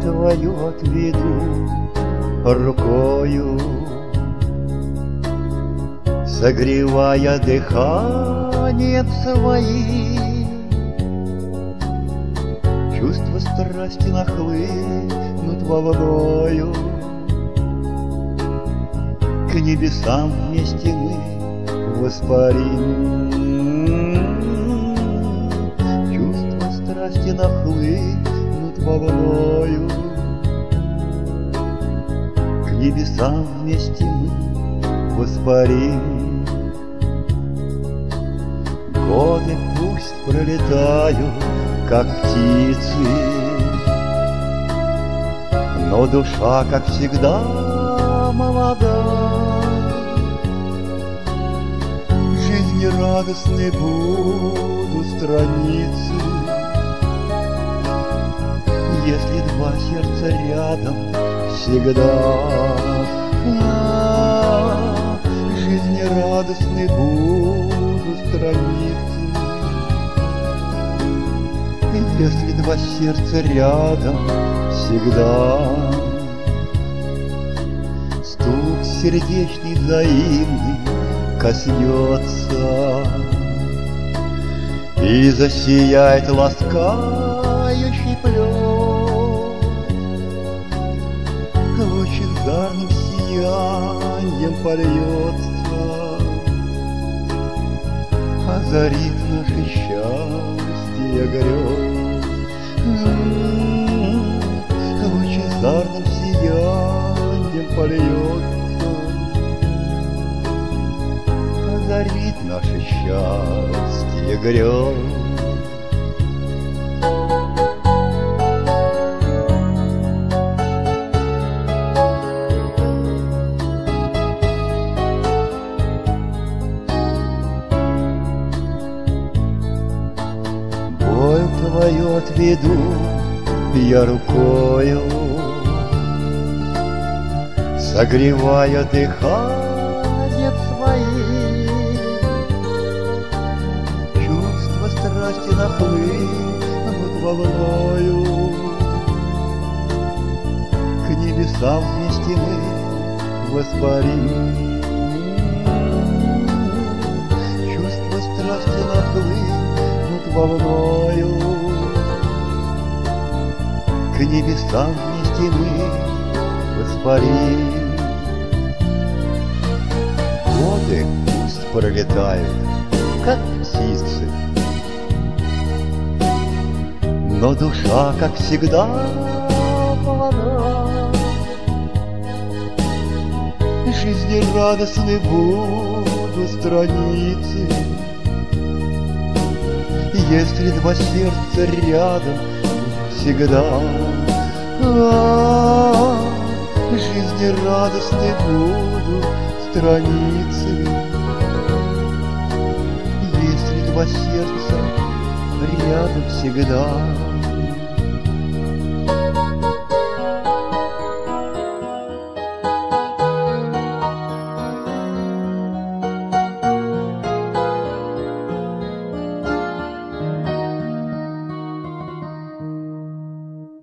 твою отведу рукою, согревая дыханием своим. Чувства страсти нахлынут волною, к небесам вместе мы воспарим. Чувства страсти нахлынут волною, к небесам вместе мы воспарим. Годы пусть пролетают, как птицы, но душа, как всегда, молода. Жизнерадостны будут страницы, если два сердца рядом всегда. Жизнерадостны будут страницы, если два сердца рядом всегда. Стук сердечный взаимный коснется, и засияет ласкающий плет. Лучезарным сиянием польется, озарит наше счастье грез. Лучезарным сиянием польется, озарит наше счастье грез. Боль твою отведу я рукою, согревая дыханием своим. Чувства страсти нахлынут волною, к небесам вместе мы воспарим. Чувства страсти нахлынут волною, к небесам вместе мы воспарим. Годы пусть пролетают, как птицы, но душа, как всегда, молода. Жизнерадостны будут страницы, если два сердца рядом всегда. Жизнерадостны будут страницы, если два сердца рядом всегда.